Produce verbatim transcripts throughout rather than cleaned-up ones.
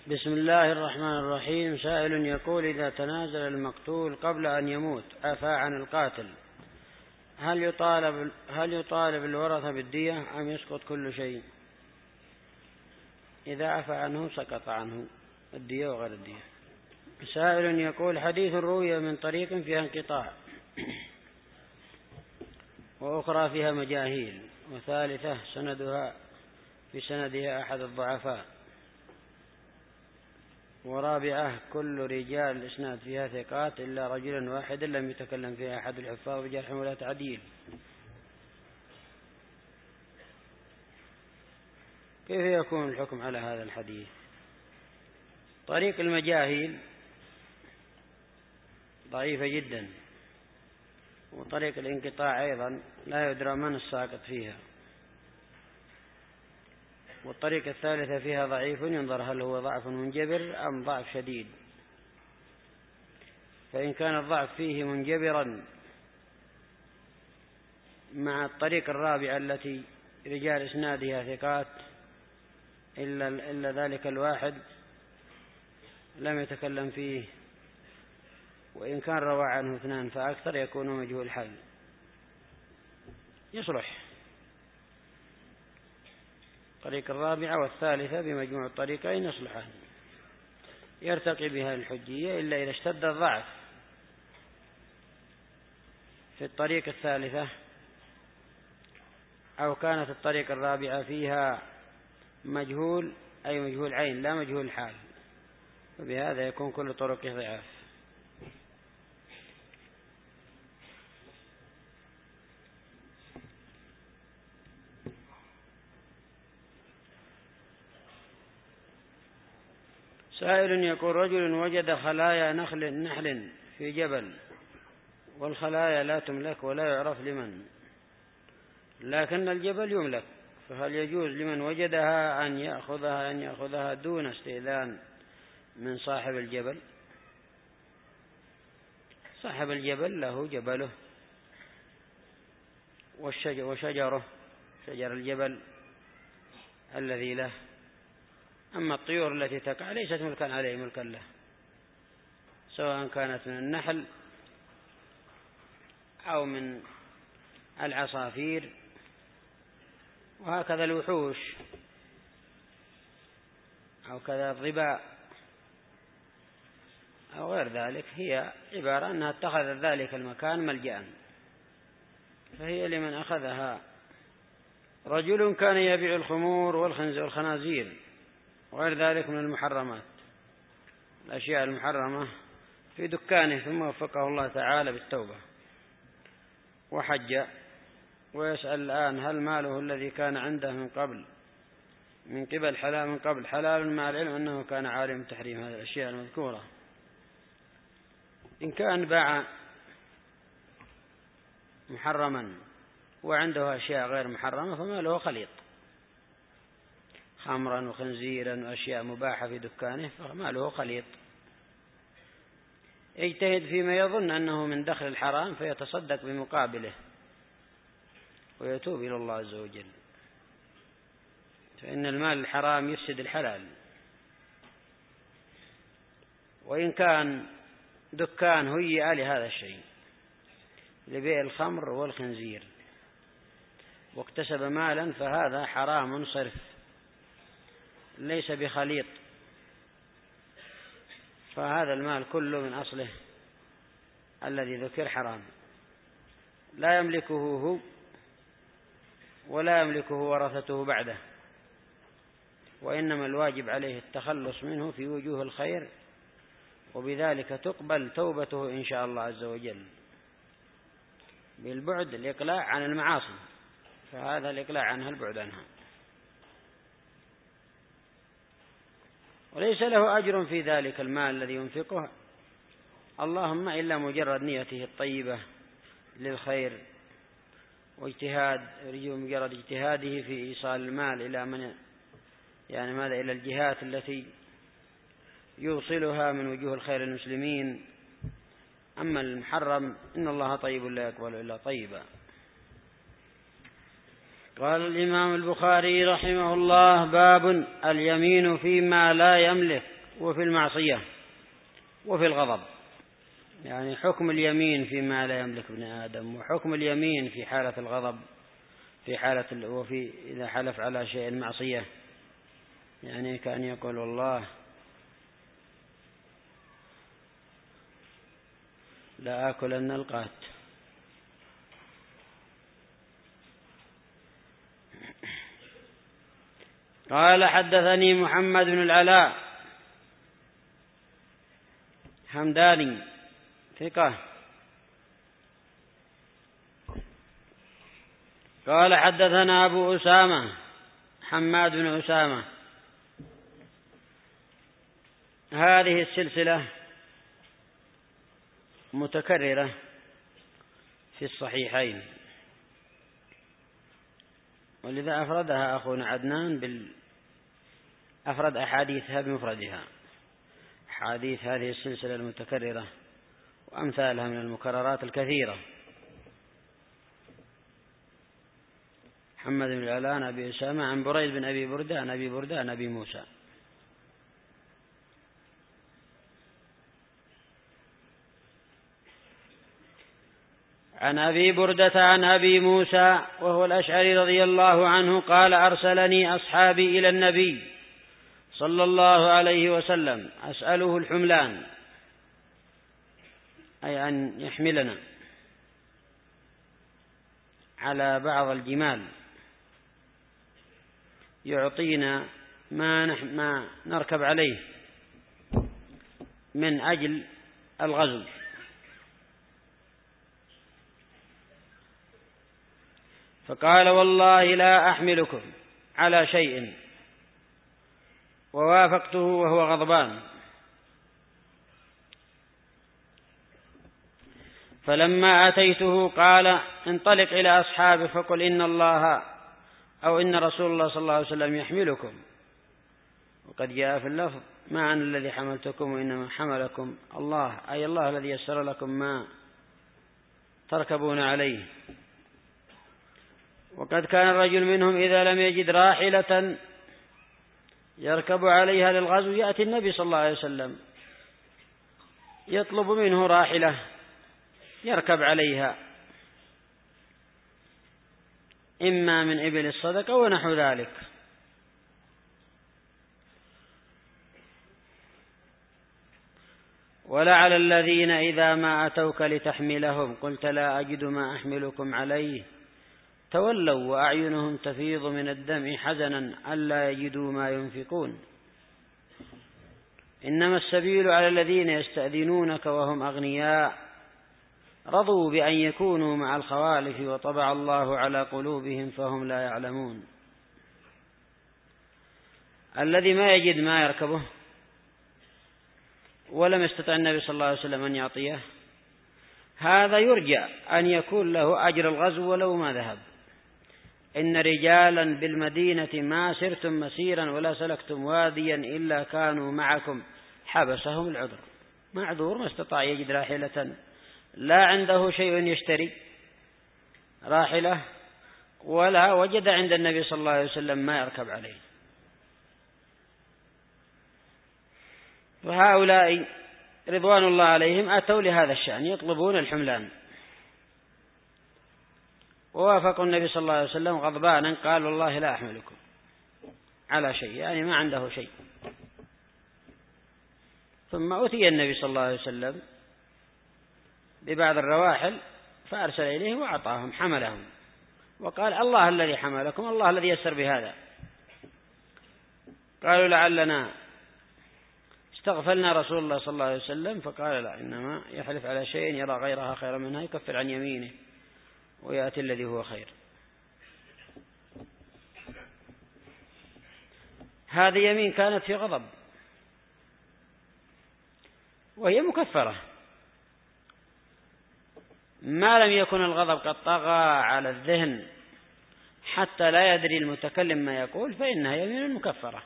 بسم الله الرحمن الرحيم. سائل يقول: إذا تنازل المقتول قبل أن يموت عفى عن القاتل، هل يطالب هل يطالب الورثة بالدية أم يسقط كل شيء؟ إذا عفى عنه سقط عنه الدية وغير الدية. سائل يقول: حديث روي من طريق فيها انقطاع، وأخرى فيها مجاهيل، وثالثة سندها في سندها أحد الضعفاء، ورابعة كل رجال الإسناد فيها ثقات إلا رجلا واحدا لم يتكلم فيها أحد الحفاظ بجرح ولا تعديل. كيف يكون الحكم على هذا الحديث؟ طريق المجاهيل ضعيفة جدا، وطريق الانقطاع أيضا لا يدرى من الساقط فيها، والطريقة الثالثة فيها ضعيف ينظر هل هو ضعف منجبر أم ضعف شديد. فإن كان الضعف فيه منجبرا مع الطريقة الرابعة التي رجال إسنادها ثقات إلا, إلا ذلك الواحد لم يتكلم فيه، وإن كان روى عنه اثنان فأكثر يكون مجهول الحال، يصلح الطريقة الرابعة والثالثة بمجموع الطريقين يصلحان، يرتقي بها الحجية، إلا إذا اشتد الضعف في الطريقة الثالثة أو كانت الطريقة الرابعة فيها مجهول، أي مجهول عين لا مجهول حال، وبهذا يكون كل طرقه ضعاف. سائل يقول: رجل وجد خلايا نخل نحل في جبل، والخلايا لا تملك ولا يعرف لمن، لكن الجبل يملك، فهل يجوز لمن وجدها أن يأخذها أن يأخذها دون استئذان من صاحب الجبل؟ صاحب الجبل له جبله وشجره، شجر الجبل الذي له، أما الطيور التي تقع ليست ملكا عليه ملكا له، سواء كانت من النحل أو من العصافير، وهكذا الوحوش أو كذا الظباء أو غير ذلك، هي عبارة أنها اتخذت ذلك المكان ملجأ، فهي لمن أخذها. رجل كان يبيع الخمور والخنازير وغير ذلك من المحرمات، الأشياء المحرمة في دكانه، ثم وفقه الله تعالى بالتوبة وحج، ويسأل الآن: هل ماله الذي كان عنده من قبل من قبل حلال من قبل حلال مع العلم أنه كان عالم تحريم هذه الأشياء المذكورة؟ إن كان باع محرما وعنده أشياء غير محرمة فماله خليط، خمرا وخنزيرا وأشياء مباحة في دكانه فماله خليط، يجتهد فيما يظن أنه من دخل الحرام فيتصدق بمقابله ويتوب إلى الله عز وجل، فإن المال الحرام يفسد الحلال. وإن كان دكان هيئ لهذا الشيء لبيع الخمر والخنزير واكتسب مالا فهذا حرام صرف ليس بخليط، فهذا المال كله من أصله الذي ذكر حرام، لا يملكه هو ولا يملكه ورثته بعده، وإنما الواجب عليه التخلص منه في وجوه الخير، وبذلك تقبل توبته إن شاء الله عز وجل، بالبعد الإقلاع عن المعاصي، فهذا الإقلاع عنها البعد عنها، وليس له أجر في ذلك المال الذي ينفقه اللهم إلا مجرد نيته الطيبة للخير واجتهاد، مجرد اجتهاده في إيصال المال إلى من يعني ماذا إلى الجهات التي يوصلها من وجوه الخير المسلمين. أما المحرم إن الله طيب لا يقبل إلا طيبا. قال الإمام البخاري رحمه الله: باب اليمين فيما لا يملك وفي المعصية وفي الغضب، يعني حكم اليمين فيما لا يملك ابن آدم، وحكم اليمين في حالة الغضب في حالة وفي إذا حلف على شيء المعصية، يعني كأن يقول والله لا آكلن القات. قال حدثني محمد بن العلاء حمداني ثقة قال حدثنا أبو أسامة حماد بن أسامة. هذه السلسلة متكررة في الصحيحين، ولذا أفردها أخونا عدنان بال أفرد أحاديثها بمفردها، حديث هذه السلسلة المتكررة وأمثالها من المكررات الكثيرة. محمد بن العلاء عن أبي أسامة عن بريد بن أبي بردة عن أبي بردة عن أبي موسى. عن أبي بردة عن أبي موسى وهو الأشعري رضي الله عنه قال أرسلني أصحابي إلى النبي صلى الله عليه وسلم أسأله الحملان، أي أن يحملنا على بعض الجمال يعطينا ما, ما نركب عليه من أجل الغزو. فقال والله لا أحملكم على شيء، ووافقته وهو غضبان. فلما أتيته قال انطلق إلى أصحابه فقل إن الله أو إن رسول الله صلى الله عليه وسلم يحملكم، وقد جاء في اللفظ ما أنا الذي حملتكم وإنما حملكم الله، أي الله الذي يسر لكم ما تركبون عليه. وقد كان الرجل منهم إذا لم يجد راحلة يركب عليها للغزو يأتي النبي صلى الله عليه وسلم يطلب منه راحلة يركب عليها، إما من إبل الصدقة ونحو ذلك. ولعل الذين إذا ما أتوك لتحملهم قلت لا أجد ما أحملكم عليه تولوا وأعينهم تفيض من الدمع حزنا ألا يجدوا ما ينفقون. إنما السبيل على الذين يستأذنونك وهم أغنياء رضوا بأن يكونوا مع الخوالف وطبع الله على قلوبهم فهم لا يعلمون. الذي ما يجد ما يركبه ولم يستطع النبي صلى الله عليه وسلم أن يعطيه، هذا يرجى أن يكون له أجر الغزو ولو ما ذهب. إن رجالا بالمدينة ما سرتم مسيرا ولا سلكتم واديا إلا كانوا معكم حبسهم العذر. معذور ما استطاع يجد راحلة، لا عنده شيء يشتري راحلة ولا وجد عند النبي صلى الله عليه وسلم ما يركب عليه. وهؤلاء رضوان الله عليهم أتوا لهذا الشأن يطلبون الحملان، ووافقوا النبي صلى الله عليه وسلم غضبانا قال والله لا أحملكم على شيء، يعني ما عنده شيء. ثم أتي النبي صلى الله عليه وسلم ببعض الرواحل فأرسل إليهم وأعطاهم حملهم وقال الله الذي حملكم الله الذي يسر بهذا. قالوا لعلنا استغفلنا رسول الله صلى الله عليه وسلم، فقال لا، إنما يحلف على شيء يرى غيرها خيرا منها يكفر عن يمينه ويأتي الذي هو خير. هذه يمين كانت في غضب وهي مكفرة ما لم يكن الغضب قد طغى على الذهن حتى لا يدري المتكلم ما يقول فإنها يمين مكفرة.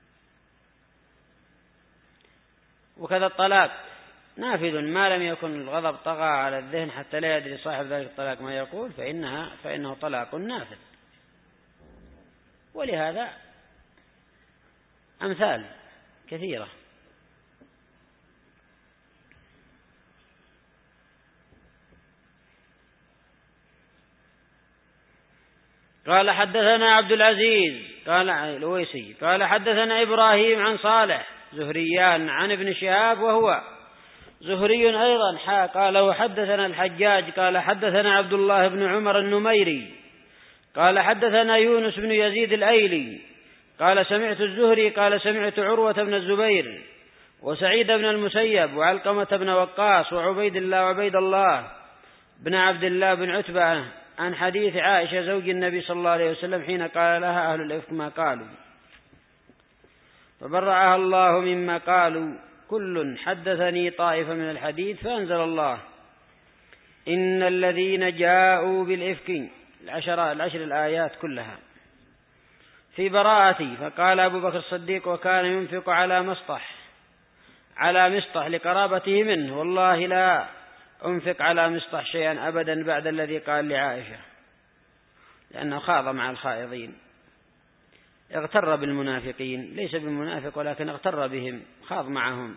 وكذا الطلاق نافذ ما لم يكن الغضب طغى على الذهن حتى لا يدري صاحب ذلك الطلاق ما يقول فإنها فإنه طلاق نافذ. ولهذا أمثال كثيرة قال حدثنا عبد العزيز قال الويسي قال حدثنا إبراهيم عن صالح زهريان عن ابن شهاب وهو زهري أيضا حا قال وحدثنا الحجاج قال حدثنا عبد الله بن عمر النميري قال حدثنا يونس بن يزيد الأيلي قال سمعت الزهري قال سمعت عروة بن الزبير وسعيد بن المسيب وعلقمة بن وقاص وعبيد الله وعبيد الله بن عبد الله بن عتبة عن حديث عائشة زوج النبي صلى الله عليه وسلم حين قال لها أهل الإفك ما قالوا فبرأها الله مما قالوا كل حدثني طائفة من الحديث فأنزل الله إن الذين جاءوا بالإفك العشر, العشر الآيات كلها في براءتي. فقال أبو بكر الصديق وكان ينفق على مسطح على مسطح لقرابته منه والله لا أنفق على مسطح شيئا أبدا بعد الذي قال لعائشة لأنه خاض مع الخائضين اغتر بالمنافقين ليس بالمنافق ولكن اغتر بهم خاض معهم.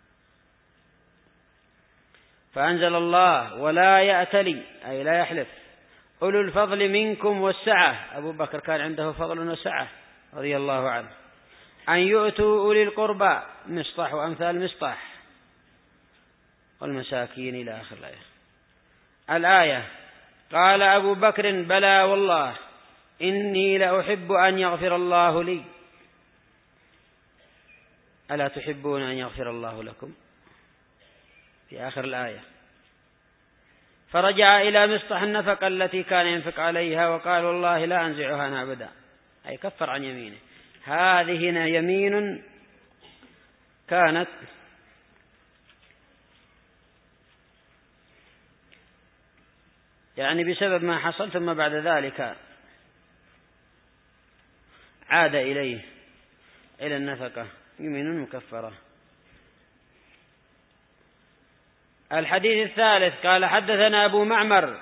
فأنزل الله ولا يأتلي أي لا يحلف أولو الفضل منكم والسعة أبو بكر كان عنده فضل وسعة رضي الله عنه أن يؤتوا أولي القربى مسطح وأمثال مسطح والمساكين إلى آخر الآية. الآية قال أبو بكر بلى والله إني لأحب أن يغفر الله لي ألا تحبون أن يغفر الله لكم في آخر الآية. فرجع إلى مسطح النفقة التي كان ينفق عليها وقال والله لا أنزعها أنا أبدا أي كفر عن يمينه. هذه يمين كانت يعني بسبب ما حصل ثم بعد ذلك عاد إليه إلى النفقة يمين مكفرة. الحديث الثالث قال حدثنا أبو معمر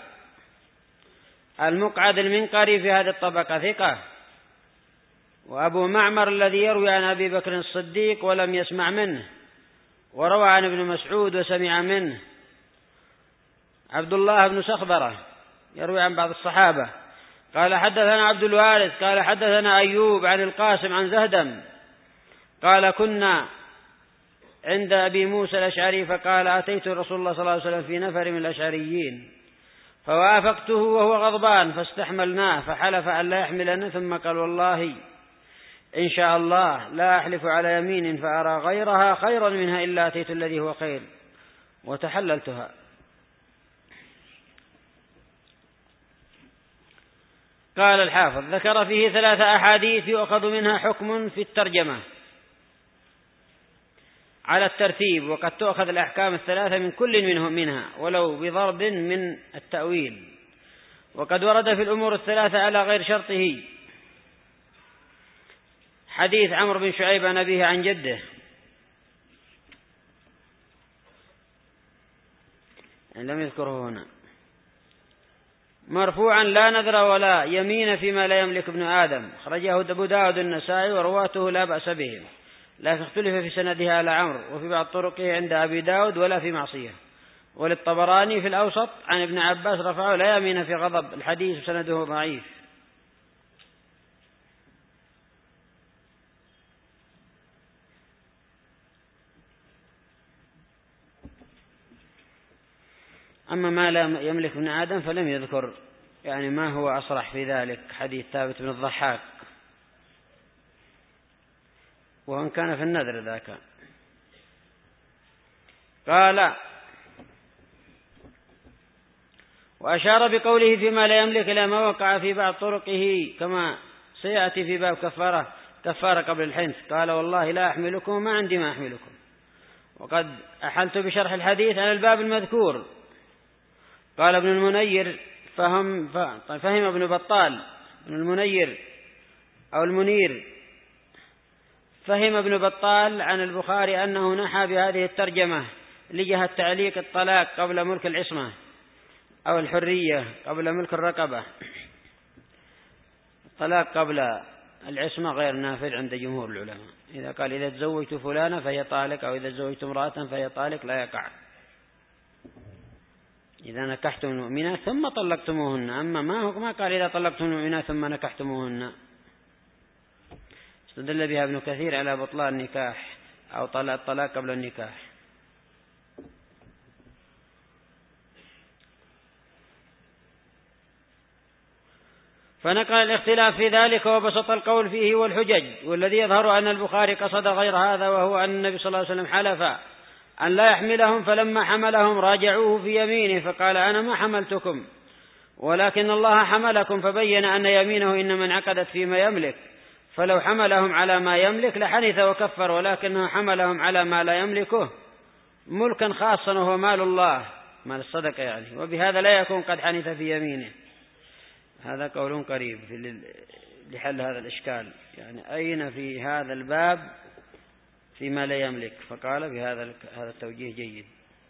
المقعد المنقري في هذه الطبقة ثقة وأبو معمر الذي يروي عن أبي بكر الصديق ولم يسمع منه وروى عن ابن مسعود وسمع منه عبد الله بن سخبرة يروي عن بعض الصحابة. قال حدثنا عبد الوارث قال حدثنا أيوب عن القاسم عن زهدم قال كنا عند أبي موسى الأشعري فقال أتيت رسول الله صلى الله عليه وسلم في نفر من الأشعريين فوافقته وهو غضبان فاستحملناه فحلف أن لا يحملنا ثم قال والله إن شاء الله لا أحلف على يمين فأرى غيرها خيرا منها إلا أتيت الذي هو خير وتحللتها. قال الحافظ ذكر فيه ثلاثة أحاديث يؤخذ منها حكم في الترجمة على الترتيب وقد تؤخذ الأحكام الثلاثة من كل منهم منها ولو بضرب من التأويل وقد ورد في الأمور الثلاثة على غير شرطه حديث عمرو بن شعيب عن أبيه عن جده لم يذكره هنا مرفوعا لا نذر ولا يمين فيما لا يملك ابن آدم خرجه أبو داود النسائي ورواته لا بأس بهم لكن اختلف في سندها على عمرو وفي بعض طرقه عند أبي داود ولا في معصية. وللطبراني في الأوسط عن ابن عباس رفعه لا يمين في غضب الحديث سنده ضعيف. أما ما لا يملك ابن آدم فلم يذكر يعني ما هو أصرح في ذلك حديث ثابت بن الضحاك وإن كان في النذر ذاك. قال وأشار بقوله فيما لا يملك إلى ما وقع في بعض طرقه كما سيأتي في باب كفارة كفارة قبل الحنث. قال والله لا أحملكم ما عندي ما أحملكم. وقد أحلت بشرح الحديث على الباب المذكور. قال ابن المنير فهم, فهم ابن بطال ابن المنير أو المنير فهم ابن بطال عن البخاري أنه نحى بهذه الترجمة لجهة تعليق الطلاق قبل ملك العصمة أو الحرية قبل ملك الرقبة. الطلاق قبل العصمة غير نافذ عند جمهور العلماء. إذا قال إذا تزوجت فلانة فهي طالق أو إذا تزوجت امرأة فهي طالق لا يقع إذا نكحتم المؤمنات ثم طلقتموهن. أما ما هو ما قال إذا طلقتم المؤمنات ثم نكحتموهن. استدل بها ابن كثير على بطلان النكاح أو الطلاق قبل النكاح. فنقل الاختلاف في ذلك وبسط القول فيه والحجج، والذي يظهر أن البخاري قصد غير هذا، وهو أن النبي صلى الله عليه وسلم حلف أن لا يحملهم، فلما حملهم راجعوه في يمينه فقال أنا ما حملتكم ولكن الله حملكم، فبين أن يمينه إنما انعقدت فيما يملك، فلو حملهم على ما يملك لحنث وكفر، ولكنه حملهم على ما لا يملكه ملكا خاصا وهو مال الله، مال الصدقة يعني، وبهذا لا يكون قد حنث في يمينه. هذا قول قريب لحل هذا الإشكال، يعني أين في هذا الباب فيما لا يملك، فقال بهذا هذا التوجيه جيد.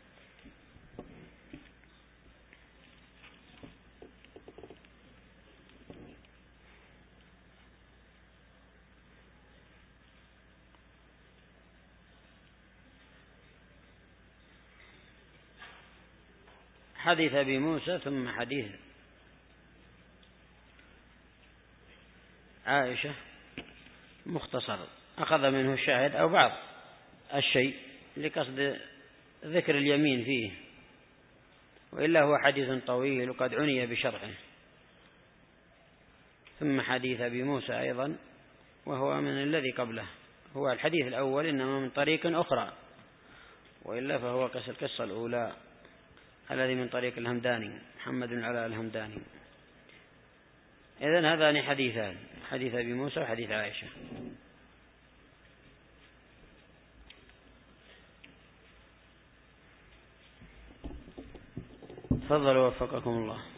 حديث أبي موسى ثم حديث عائشة مختصر أخذ منه الشاهد أو بعض الشيء لقصد ذكر اليمين فيه، وإلا هو حديث طويل وقد عني بشرحه. ثم حديث أبي موسى أيضا وهو من الذي قبله، هو الحديث الأول إنما من طريق أخرى، وإلا فهو القصة الأولى الذي من طريق الهمداني محمد بن علاء الهمداني. إذن هذان حديثان، حديث أبي موسى وحديث عائشة. تفضلوا وفقكم الله.